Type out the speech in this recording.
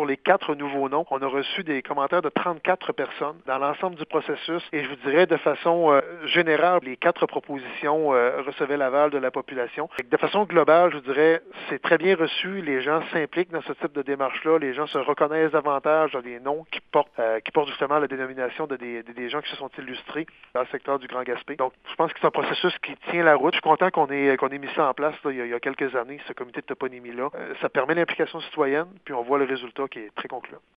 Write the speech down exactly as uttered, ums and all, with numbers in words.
Pour les quatre nouveaux noms, on a reçu des commentaires de trente-quatre personnes dans l'ensemble du processus et je vous dirais de façon euh, générale, les quatre propositions euh, recevaient l'aval de la population. De façon globale, je vous dirais, c'est très bien reçu. Les gens s'impliquent dans ce type de démarche-là. Les gens se reconnaissent davantage dans des noms qui portent, euh, qui portent justement la dénomination de des, des gens qui se sont illustrés dans le secteur du Grand Gaspé. Donc, je pense que c'est un processus qui tient la route. Je suis content qu'on ait, qu'on ait mis ça en place là, il, y a, il y a quelques années, ce comité de toponymie-là. Euh, ça permet l'implication citoyenne, puis on voit le résultat qui est très concluant.